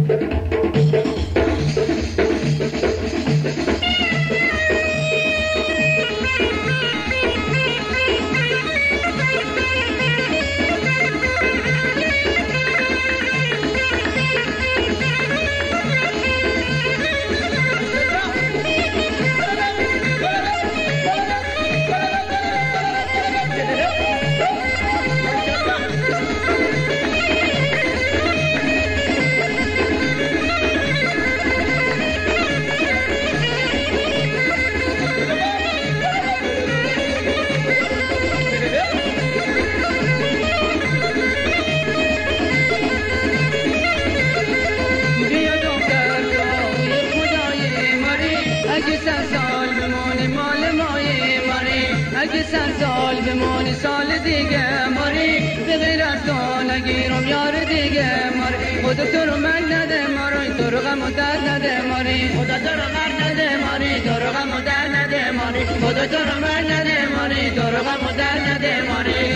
اگه 100 سال بمونی سال دیگه ماری به غیر از تو نگیرم یار دیگه ماری خدا تو رو مرگ نده ماری تو رو غم و درد نده ماری خدا تو رو مرگ نده ماری تو رو غم و درد نده ماری خدا تو رو مرگ نده ماری تو رو غم و درد نده ماری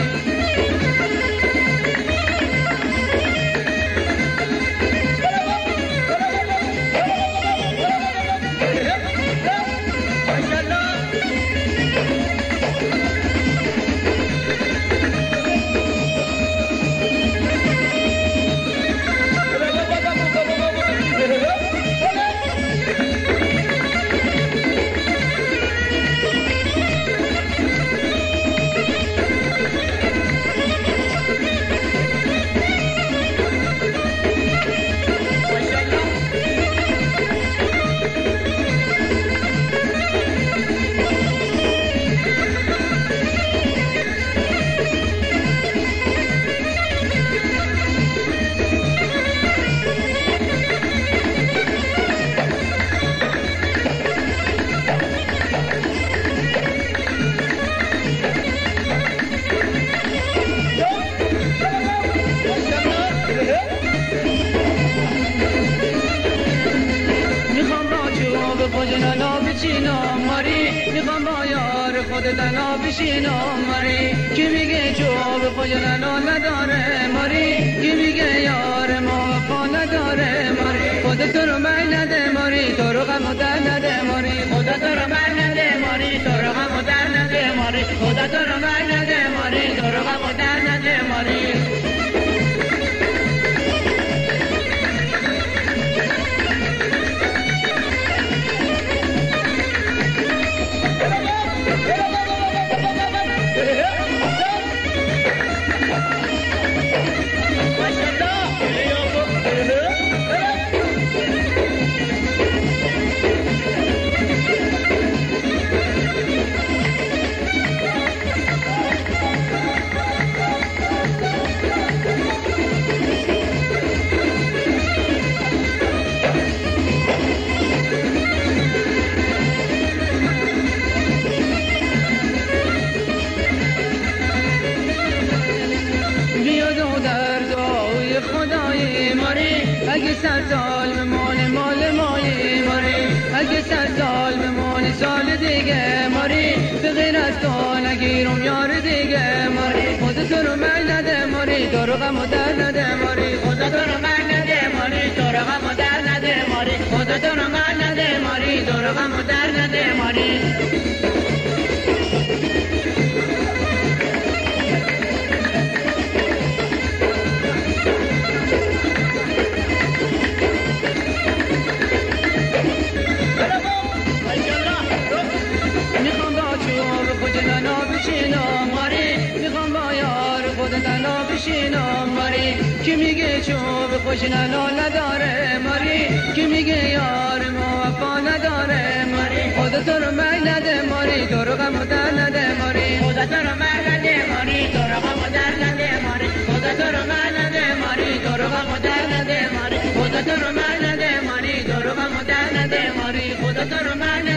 خودنا بچینم ماری میخوام با یار خودنا بشینم ماری کی میگه جو خودنا نداره ماری کی میگه یار ما وفا نداره ماری خودت رو من نده ماری تو رو غم و درد نده ماری خودت رو من نده ماری تو رو غم و درد نده ماری خودت رو من نده ماری تو رو غم و درد نده ماری اگه 100 سال بمونی مال مایی ماری اگه 100 سال بمونی سال دیگه ماری به غیر از تو نگیرم یار دیگه ماری خدا تو رو من نده ماری تو رو غم و درد نده ماری خدا تو رو من نده ماری تو رو غم و درد نده ماری خدا تو رو من نده ماری تو رو غم و درد نده ماری کی میگه چوب خوشنالا نداره ماری کی میگه یار ما وفا نداره ماری خدا تو رو مرگ نده ماری تو رو غم و درد نده ماری خدا تو رو مرگ نده ماری تو رو غم و درد نده ماری خدا تو رو مرگ نده ماری تو رو غم و درد نده ماری خدا تو رو مرگ نده ماری تو رو غم و درد نده ماری خدا تو رو مرگ